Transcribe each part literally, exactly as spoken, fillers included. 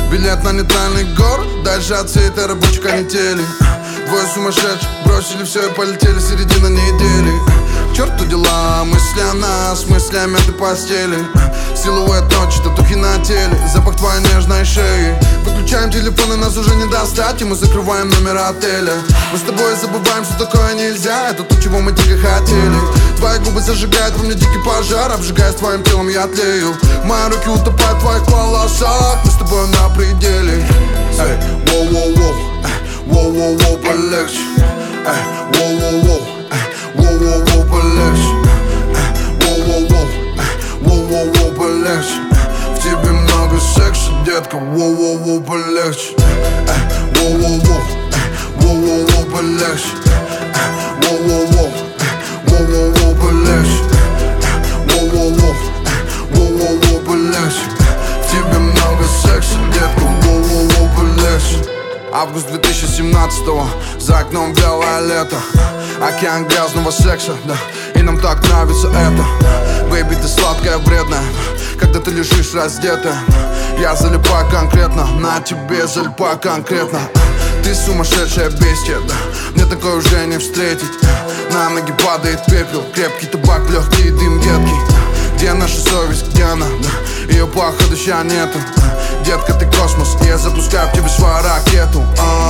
Билет на нейтральный город, дальше от всей этой рабочей канители. Двое сумасшедших бросили все и полетели, середина недели. К черту дела, мысли о нас, мысли о мятой постели. Силуэт ночи, татухи на теле, запах твоей нежной шеи. Выключаем телефоны, нас уже не достать, и мы закрываем номера отеля. Мы с тобой забываем, что такое нельзя, это то, чего мы дико хотели. Твои губы зажигают во мне дикий пожар, обжигая твоим телом, я тлею. Мои руки утопают в твоих волосах, мы с тобой на пределе. Эй, воу-воу-воу, воу-воу-воу, полегче. Эй, воу-воу-воу, воу-воу-воу, полегче. Воу-воу-воу, воу-воу-воу, полегче. В тебе много секса, детка, воу-воу-воу, полегче. Воу-воу-воу, воу-воу-воу, полегче. Воу-воу-воу, воу-воу-воу, полегче. Воу-воу-воу, воу-воу-воу, полегче. В тебе много секса, детка, воу-воу-воу, полегче. Август две тысячи семнадцатого, за окном белое лето. Океан грязного секса, да, и нам так нравится это. Бэйби, ты сладкая, вредная, когда ты лежишь раздетая. Я залипаю конкретно, на тебе залипаю конкретно. Ты сумасшедшая бестия, да, мне такое уже не встретить. На ноги падает пепел, крепкий табак, легкий дым едкий. Где наша совесть, где она, да, ее походу ща нету. Детка, ты космос, я запускаю в тебе свою ракету.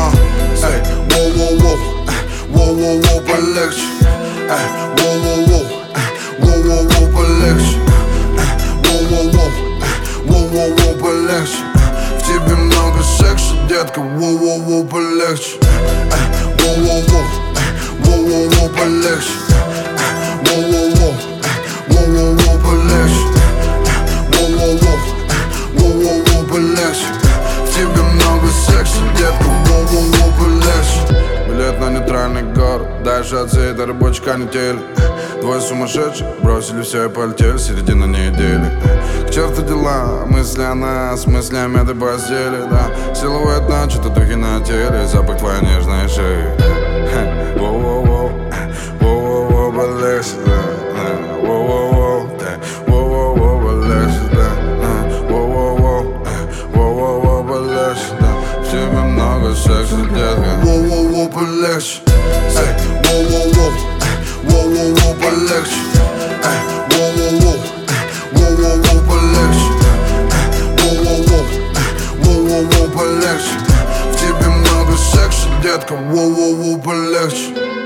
Эй, воу-воу-воу, воу-воу-воу, полегче. Эй, воу-воу-воу, воу-воу-воу, полегче. Воу-воу-воу, воу-воу-воу, полегче. В тебе много секса, детка, воу-воу-воу, полегче. Воу-воу-воу, воу-воу-воу, полегче. Воу-воу-воу, воу-воу-воу, полегче. Воу-воу-воу, воу-воу-воу, полегче. В тебе много секса, детка, воу-воу-воу, полегче. Билет на нейтральный город, дальше от всей этой рабочей канители. Двое сумасшедших бросили все и полетели, середина недели. К черту дела, мысли о нас, мысли о мятой постели, да. Силуэт ночи, татухи на теле, запах твоей нежной шеи. Воу-воу-воу, воу-воу-воу, полегче, да. Воу-воу-воу, воу-воу-воу, полегче, да. Воу-воу-воу, воу-воу-воу, полегче, да. В тебе много секса, детка. Воу-воу-воу, полегче. Эй, воу-воу-воу, воу-воу-воу, полегче. Эй, воу-воу-воу, воу-воу-воу, полегче. Воу-воу-воу, воу-воу-воу, полегче. В тебе много секса, детка, воу-воу-воу, полегче.